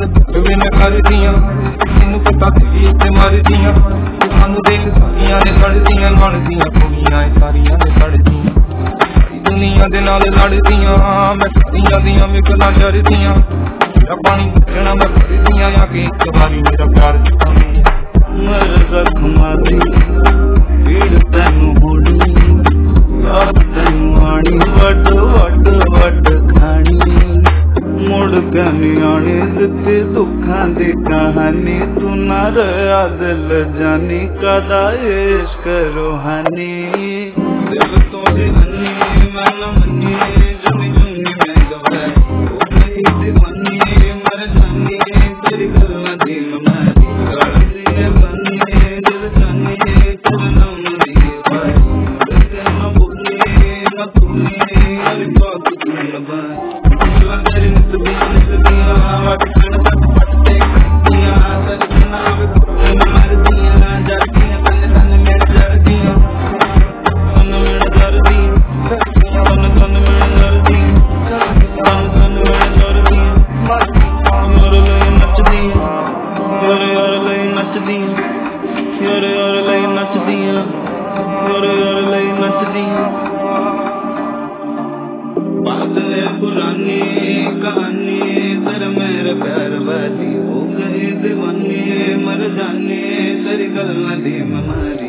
ਵੇ ਨੇ ਕਰਦੀਆਂ ਤੈਨੂੰ ਪਤਾ ਸੀ ਤੇ ਮਰਦੀਆਂ ਸਾਨੂੰ ਦੇਖ ਸਾਰੀਆਂ ਨੇ ਲੜਦੀਆਂ ਲੜਦੀਆਂ ਕੁੜੀਆਂ ਸਾਰੀਆਂ ਨੇ ਲੜਦੀਆਂ ਦੁਨੀਆ ਦੇ ਨਾਲ ਲੜਦੀਆਂ ਮੈਂ ਕੁੜੀਆਂ ਦੀਆਂ ਮਿਗਲਾਂ ਚੜਦੀਆਂ ਮੇਰਾ ਪਾਣੀ ਕੱਢਣਾ ਮੈਂ ਭਰਦੀਆਂ ਆ ਕੇ ਇੱਕ ਵਾਰੀ ਮੇਰਾ ਪਿਆਰ ਚੁਕਾਵੇਂ ਮਰ ਜ਼ਖਮਾਂ ਦੀ ਪੀੜ ਤੈਨੂੰ ਹੋਣੀ ਰਾਤ ਤੈਨੂੰ ਆਣੀ ਵੱਡ ਵੱਡ ਵੱਡ ਖਾਣੀ ਮੁੜ ਕੇ ਨੀ ਆਣੀ ਦਿੱਤੀ ਦੁੱਖਾਂ ਦੀ ਕਹਾਣੀ ਤੂੰ ਨਾ ਰਿਹਾ ਦਿਲ ਜਾਨੀ ਕਦਾ ਇਸ਼ਕ ਰੂਹਾਨੀ ਦਿਲ ਤੋਂ ਜਹਾਨੀ ਮੈਂ ਨਾ ਮੰਨੀ ਜੁਨੀ ਜੁਨੀ ਮੈਂ ਗਵਾਏ ਉਹ ਗਈ ਦੀਵਾਨੀ ਮਰ ਜਾਨੀ ਤੇਰੀ ਗੱਲਾਂ ਦੀ ਮਨਾਰੀ ਗਾਲੀ ਬੰਨੀ ਦਿਲ ਜਾਨੀ ਤੇਰਾ ਨਾਮ ਨਹੀਂ ਪਾਏ ਤੇ ਨਾ ਬੋਲੀ ਨਾ ਤੂੰ ਅਰੇ ਬਾਤ ਤੂੰ ਨਾ ਬਾਏ ਤੇਰੀ ਨਿਸਬੀਆਂ ਵਾਟ ਕਣ ਤੱਕ ਪੱਟੇ ਕੀਆਂ ਸੱਜਣਾ ਵੇ ਮਰਦੀਆਂ ਜਰਦੀਆਂ ਤਨ ਤਨ ਮੇੜ ਜਰਦੀਆਂ ਤਨ ਮੇੜ ਜਰਦੀਆਂ ਤਨ ਤਨ ਮੇੜ ਜਰਦੀਆਂ ਤਨ ਤਨ ਮੇੜ ਜਰਦੀਆਂ ਯਾਰ ਲਈ ਨੱਚਦੀਆਂ ਯਾਰ ਲਈ ਨੱਚਦੀਆਂ ਯਾਰ ਲਈ ਨੱਚਦੀਆਂ ਯਾਰ ਲਈ ਨੱਚਦੀਆਂ बादले पुरानी कहानी तेरे मेरे प्यार वाली हो गई दीवानी मर जाने तेरी गल दी ममारी